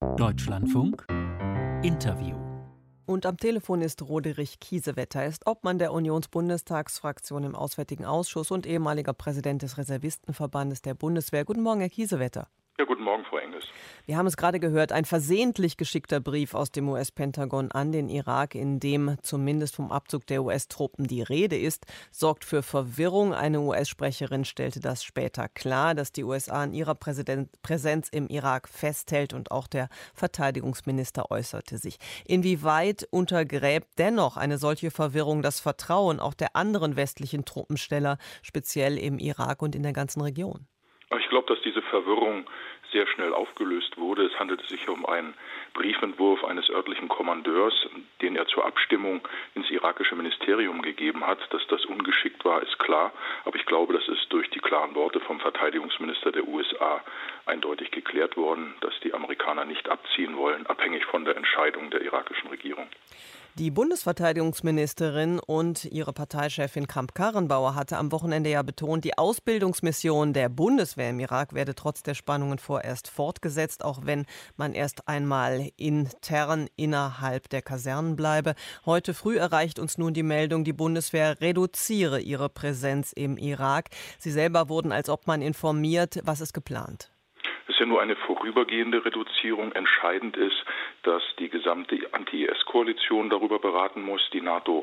Deutschlandfunk Interview. Und am Telefon ist Roderich Kiesewetter. Er ist Obmann der Unionsbundestagsfraktion im Auswärtigen Ausschuss und ehemaliger Präsident des Reservistenverbandes der Bundeswehr. Guten Morgen, Herr Kiesewetter. Ja, guten Morgen, Frau Engels. Wir haben es gerade gehört, ein versehentlich geschickter Brief aus dem US-Pentagon an den Irak, in dem zumindest vom Abzug der US-Truppen die Rede ist, sorgt für Verwirrung. Eine US-Sprecherin stellte das später klar, dass die USA an ihrer Präsenz im Irak festhält, und auch der Verteidigungsminister äußerte sich. Inwieweit untergräbt dennoch eine solche Verwirrung das Vertrauen auch der anderen westlichen Truppensteller, speziell im Irak und in der ganzen Region? Ich glaube, dass diese Verwirrung sehr schnell aufgelöst wurde. Es handelte sich um einen Briefentwurf eines örtlichen Kommandeurs, den er zur Abstimmung ins irakische Ministerium gegeben hat. Dass das ungeschickt war, ist klar. Aber ich glaube, das ist durch die klaren Worte vom Verteidigungsminister der USA eindeutig geklärt worden, dass die Amerikaner nicht abziehen wollen, abhängig von der Entscheidung der irakischen Regierung. Die Bundesverteidigungsministerin und ihre Parteichefin Kramp-Karrenbauer hatte am Wochenende ja betont, die Ausbildungsmission der Bundeswehr im Irak werde trotz der Spannungen vorerst fortgesetzt, auch wenn man erst einmal intern innerhalb der Kasernen bleibe. Heute früh erreicht uns nun die Meldung, die Bundeswehr reduziere ihre Präsenz im Irak. Sie selber wurden als Obmann informiert. Was ist geplant? Es ist ja nur eine vorübergehende Reduzierung. Entscheidend ist, dass die gesamte Anti-IS-Koalition darüber beraten muss. Der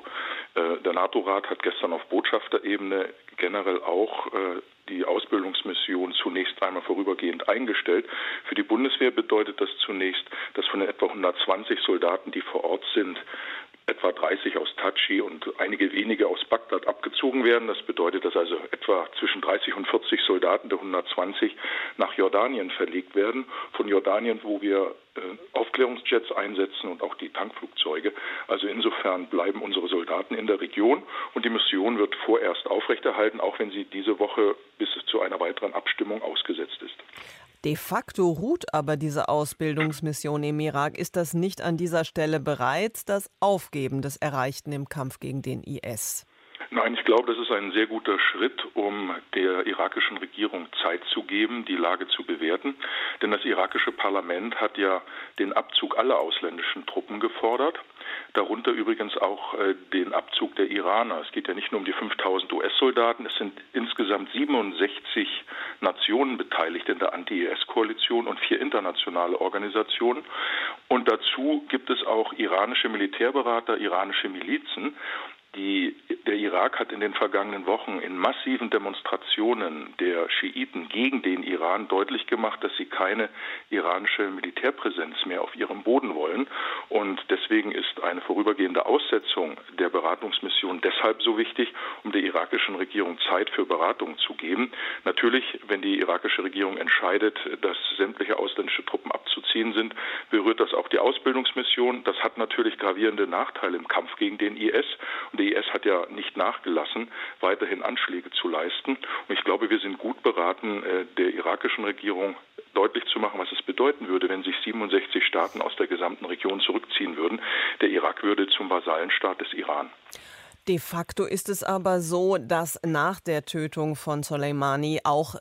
NATO-Rat hat gestern auf Botschafterebene generell auch die Ausbildungsmission zunächst einmal vorübergehend eingestellt. Für die Bundeswehr bedeutet das zunächst, dass von den etwa 120 Soldaten, die vor Ort sind, etwa 30 aus Tadschi und einige wenige aus Bagdad abgezogen werden. Das bedeutet, dass also etwa zwischen 30 und 40 Soldaten der 120 nach Jordanien verlegt werden. Von Jordanien, wo wir Aufklärungsjets einsetzen und auch die Tankflugzeuge. Also insofern bleiben unsere Soldaten in der Region und die Mission wird vorerst aufrechterhalten, auch wenn sie diese Woche bis zu einer weiteren Abstimmung ausgesetzt ist. De facto ruht aber diese Ausbildungsmission im Irak. Ist das nicht an dieser Stelle bereits das Aufgeben des Erreichten im Kampf gegen den IS? Nein, ich glaube, das ist ein sehr guter Schritt, um der irakischen Regierung Zeit zu geben, die Lage zu bewerten. Denn das irakische Parlament hat ja den Abzug aller ausländischen Truppen gefordert. Darunter übrigens auch den Abzug der Iraner. Es geht ja nicht nur um die 5000 US-Soldaten, es sind insgesamt 67 Nationen beteiligt in der Anti-IS-Koalition und 4 internationale Organisationen. Und dazu gibt es auch iranische Militärberater, iranische Milizen. Der Irak hat in den vergangenen Wochen in massiven Demonstrationen der Schiiten gegen den Iran deutlich gemacht, dass sie keine iranische Militärpräsenz mehr auf ihrem Boden wollen. Und deswegen ist eine vorübergehende Aussetzung der Beratungsmission deshalb so wichtig, um der irakischen Regierung Zeit für Beratungen zu geben. Natürlich, wenn die irakische Regierung entscheidet, dass sämtliche ausländische Truppen abzuziehen sind, berührt das auch die Ausbildungsmission. Das hat natürlich gravierende Nachteile im Kampf gegen den IS. Und der IS hat ja nicht nachgelassen, weiterhin Anschläge zu leisten. Und ich glaube, wir sind gut beraten, der irakischen Regierung deutlich zu machen, was es bedeuten würde, wenn sich 67 Staaten aus der gesamten Region zurückziehen würden. Der Irak würde zum Vasallenstaat des Iran. De facto ist es aber so, dass nach der Tötung von Soleimani auch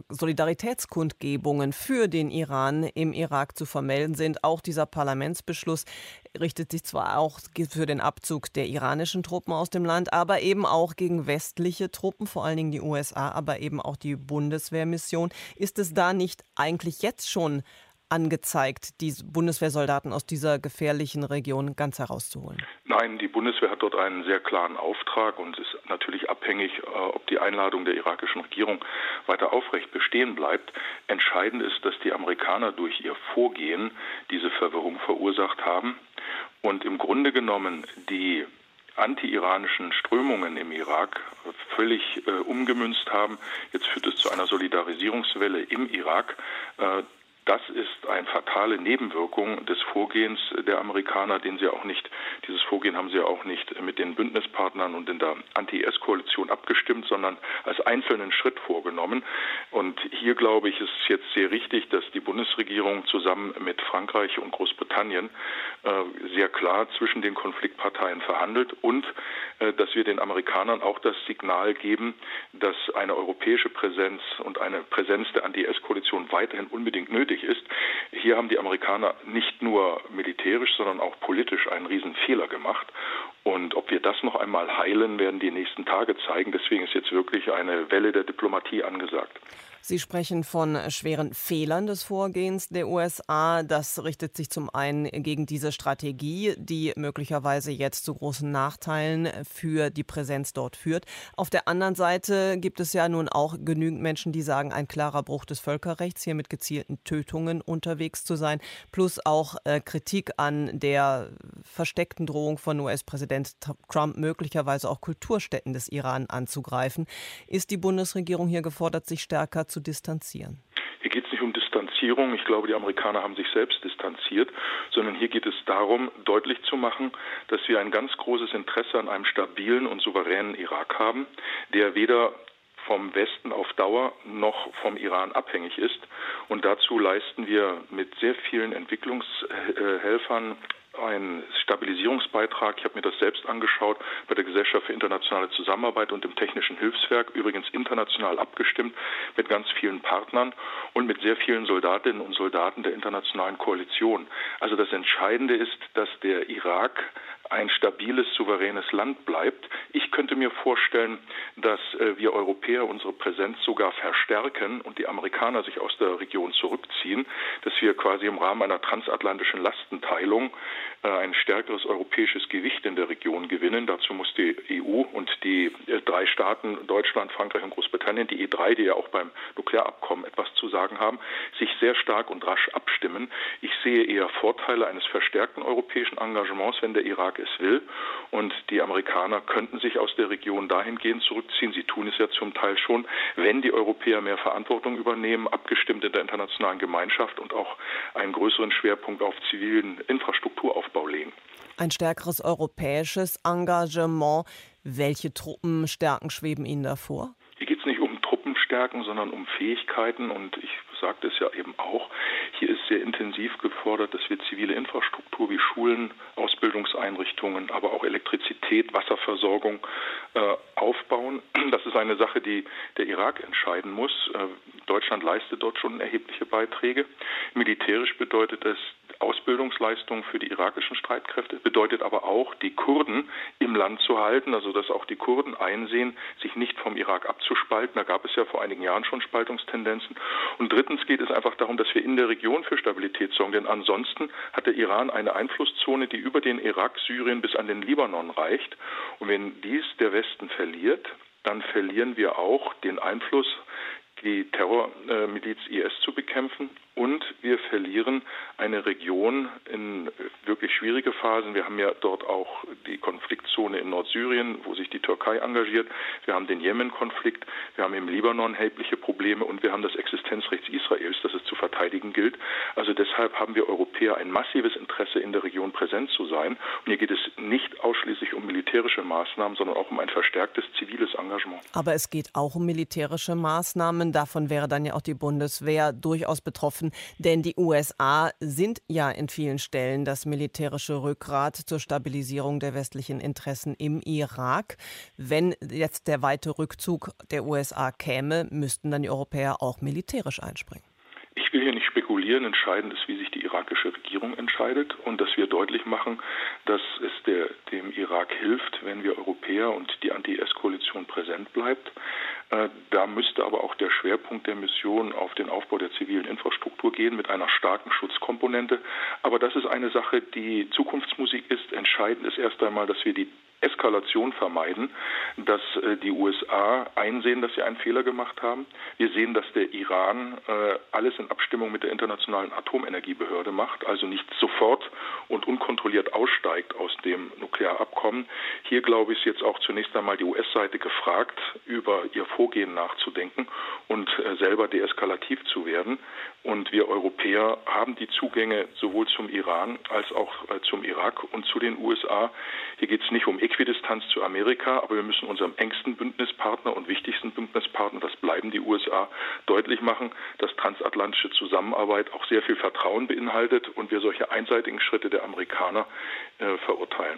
Solidaritätskundgebungen für den Iran im Irak zu vermelden sind. Auch dieser Parlamentsbeschluss richtet sich zwar auch für den Abzug der iranischen Truppen aus dem Land, aber eben auch gegen westliche Truppen, vor allen Dingen die USA, aber eben auch die Bundeswehrmission. Ist es da nicht eigentlich jetzt schon angezeigt, die Bundeswehrsoldaten aus dieser gefährlichen Region ganz herauszuholen? Nein, die Bundeswehr hat dort einen sehr klaren Auftrag und ist natürlich abhängig, ob die Einladung der irakischen Regierung weiter aufrecht bestehen bleibt. Entscheidend ist, dass die Amerikaner durch ihr Vorgehen diese Verwirrung verursacht haben und im Grunde genommen die anti-iranischen Strömungen im Irak völlig umgemünzt haben. Jetzt führt es zu einer Solidarisierungswelle im Irak. Das ist eine fatale Nebenwirkung des Vorgehens der Amerikaner, dieses Vorgehen haben sie ja auch nicht mit den Bündnispartnern und in der Anti-IS-Koalition abgestimmt, sondern als einzelnen Schritt vorgenommen. Und hier, glaube ich, ist es jetzt sehr richtig, dass die Bundesregierung zusammen mit Frankreich und Großbritannien sehr klar zwischen den Konfliktparteien verhandelt und dass wir den Amerikanern auch das Signal geben, dass eine europäische Präsenz und eine Präsenz der Anti-IS-Koalition weiterhin unbedingt nötig nötig ist. Hier haben die Amerikaner nicht nur militärisch, sondern auch politisch einen Riesenfehler gemacht. Und ob wir das noch einmal heilen, werden die nächsten Tage zeigen. Deswegen ist jetzt wirklich eine Welle der Diplomatie angesagt. Sie sprechen von schweren Fehlern des Vorgehens der USA. Das richtet sich zum einen gegen diese Strategie, die möglicherweise jetzt zu großen Nachteilen für die Präsenz dort führt. Auf der anderen Seite gibt es ja nun auch genügend Menschen, die sagen, ein klarer Bruch des Völkerrechts, hier mit gezielten Tötungen unterwegs zu sein, plus auch Kritik an der versteckten Drohung von US-Präsident Trump, möglicherweise auch Kulturstätten des Iran anzugreifen. Ist die Bundesregierung hier gefordert, sich stärker zu distanzieren? Hier geht es nicht um Distanzierung. Ich glaube, die Amerikaner haben sich selbst distanziert, sondern hier geht es darum, deutlich zu machen, dass wir ein ganz großes Interesse an einem stabilen und souveränen Irak haben, der weder vom Westen auf Dauer noch vom Iran abhängig ist. Und dazu leisten wir mit sehr vielen Entwicklungshelfern einen Stabilisierungsbeitrag. Ich habe mir das selbst angeschaut bei der Gesellschaft für internationale Zusammenarbeit und dem Technischen Hilfswerk, übrigens international abgestimmt mit ganz vielen Partnern und mit sehr vielen Soldatinnen und Soldaten der internationalen Koalition. Also das Entscheidende ist, dass der Irak ein stabiles, souveränes Land bleibt. Ich könnte mir vorstellen, dass wir Europäer unsere Präsenz sogar verstärken und die Amerikaner sich aus der Region zurückziehen, dass wir quasi im Rahmen einer transatlantischen Lastenteilung ein stärkeres europäisches Gewicht in der Region gewinnen. Dazu muss die EU und die drei Staaten, Deutschland, Frankreich und Großbritannien, die E3, die ja auch beim Nuklearabkommen etwas zu sagen haben, sich sehr stark und rasch abstimmen. Ich sehe eher Vorteile eines verstärkten europäischen Engagements, wenn der Irak es will. Und die Amerikaner könnten sich aus der Region dahingehend zurückziehen. Sie tun es ja zum Teil schon, wenn die Europäer mehr Verantwortung übernehmen, abgestimmt in der internationalen Gemeinschaft und auch einen größeren Schwerpunkt auf zivilen Infrastrukturaufbau legen. Ein stärkeres europäisches Engagement. Welche Truppenstärken schweben Ihnen da vor? Hier geht es nicht um Truppenstärken, sondern um Fähigkeiten. Und ich sagte es ja eben auch, hier ist sehr intensiv gefordert, dass wir zivile Infrastruktur wie Schulen, Ausbildungseinrichtungen, aber auch Elektrizität, Wasserversorgung aufbauen. Das ist eine Sache, die der Irak entscheiden muss. Deutschland leistet dort schon erhebliche Beiträge. Militärisch bedeutet es Ausbildungsleistungen für die irakischen Streitkräfte, bedeutet aber auch, die Kurden im Land zu halten, also dass auch die Kurden einsehen, sich nicht vom Irak abzuspalten. Da gab es ja vor einigen Jahren schon Spaltungstendenzen. Und drittens geht es einfach darum, dass wir in der Region für Stabilität sorgen, denn ansonsten hat der Iran eine Einflusszone, die über den Irak, Syrien bis an den Libanon reicht. Und wenn dies der Westen verliert, dann verlieren wir auch den Einfluss, die Terrormiliz IS zu bekämpfen, und wir verlieren eine Region in wirklich schwierige Phasen. Wir haben ja dort auch die Konfliktzone in Nordsyrien, wo sich die Türkei engagiert. Wir haben den Jemen-Konflikt, wir haben im Libanon erhebliche Probleme und wir haben das Existenzrecht Israels, das es zu verteidigen gilt. Also deshalb haben wir Europäer ein massives Interesse, in der Region präsent zu sein. Und hier geht es nicht ausschließlich um militärische Maßnahmen, sondern auch um ein verstärktes ziviles Engagement. Aber es geht auch um militärische Maßnahmen. Davon wäre dann ja auch die Bundeswehr durchaus betroffen. Denn die USA sind ja in vielen Stellen das militärische Rückgrat zur Stabilisierung der westlichen Interessen im Irak. Wenn jetzt der weite Rückzug der USA käme, müssten dann die Europäer auch militärisch einspringen. Ich will hier nicht spekulieren. Entscheidend ist, wie sich die irakische Regierung entscheidet und dass wir deutlich machen, dass es dem Irak hilft, wenn wir Europäer und die Anti-IS-Koalition präsent bleibt. Da müsste aber auch der Schwerpunkt der Mission auf den Aufbau der zivilen Infrastruktur gehen mit einer starken Schutzkomponente. Aber das ist eine Sache, die Zukunftsmusik ist. Entscheidend ist erst einmal, dass wir die Eskalation vermeiden, dass die USA einsehen, dass sie einen Fehler gemacht haben. Wir sehen, dass der Iran alles in Abstimmung mit der Internationalen Atomenergiebehörde macht, also nicht sofort und unkontrolliert aussteigt aus dem Nuklearabkommen. Hier, glaube ich, ist jetzt auch zunächst einmal die US-Seite gefragt, über ihr Vorgehen nachzudenken und selber deeskalativ zu werden. Und wir Europäer haben die Zugänge sowohl zum Iran als auch zum Irak und zu den USA. Hier geht es nicht um Äquidistanz zu Amerika, aber wir müssen unserem engsten Bündnispartner und wichtigsten Bündnispartner, das bleiben die USA, deutlich machen, dass transatlantische Zusammenarbeit auch sehr viel Vertrauen beinhaltet und wir solche einseitigen Schritte der Amerikaner verurteilen.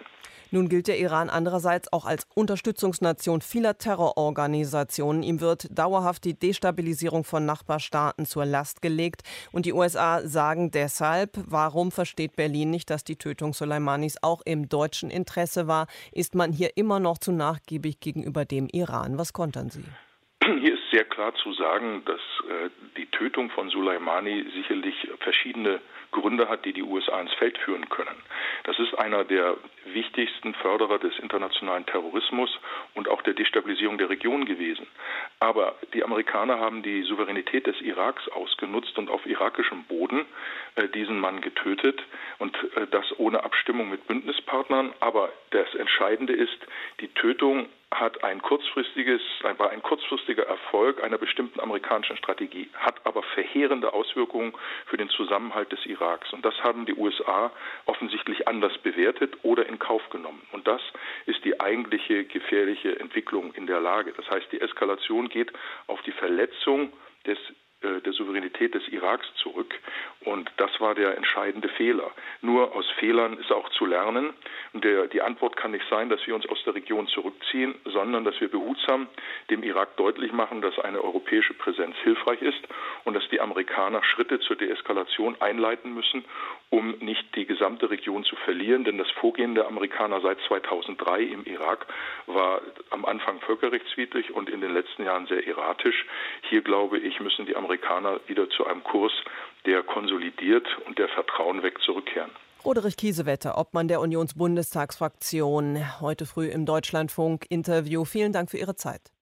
Nun gilt der Iran andererseits auch als Unterstützungsnation vieler Terrororganisationen. Ihm wird dauerhaft die Destabilisierung von Nachbarstaaten zur Last gelegt. Und die USA sagen deshalb, warum versteht Berlin nicht, dass die Tötung Soleimanis auch im deutschen Interesse war? Ist man hier immer noch zu nachgiebig gegenüber dem Iran? Was kontern Sie? Hier ist sehr klar zu sagen, dass die Tötung von Soleimani sicherlich verschiedene Gründe hat, die die USA ins Feld führen können. Das ist einer der wichtigsten Förderer des internationalen Terrorismus und auch der Destabilisierung der Region gewesen. Aber die Amerikaner haben die Souveränität des Iraks ausgenutzt und auf irakischem Boden diesen Mann getötet und das ohne Abstimmung mit Bündnispartnern. Aber das Entscheidende ist, die Tötung war ein kurzfristiger Erfolg einer bestimmten amerikanischen Strategie, hat aber verheerende Auswirkungen für den Zusammenhalt des Iraks. Und das haben die USA offensichtlich anders bewertet oder in Kauf genommen. Und das ist die eigentliche gefährliche Entwicklung in der Lage. Das heißt, die Eskalation geht auf die Verletzung der Souveränität des Iraks zurück. Und das war der entscheidende Fehler. Nur aus Fehlern ist auch zu lernen. Und die Antwort kann nicht sein, dass wir uns aus der Region zurückziehen, sondern dass wir behutsam dem Irak deutlich machen, dass eine europäische Präsenz hilfreich ist und dass die Amerikaner Schritte zur Deeskalation einleiten müssen, um nicht die gesamte Region zu verlieren. Denn das Vorgehen der Amerikaner seit 2003 im Irak war am Anfang völkerrechtswidrig und in den letzten Jahren sehr erratisch. Hier, glaube ich, müssen die Amerikaner wieder zu einem Kurs, der konsolidiert und der Vertrauen weckt, zurückkehren. Roderich Kiesewetter, Obmann der Unionsbundestagsfraktion, heute früh im Deutschlandfunk-Interview. Vielen Dank für Ihre Zeit.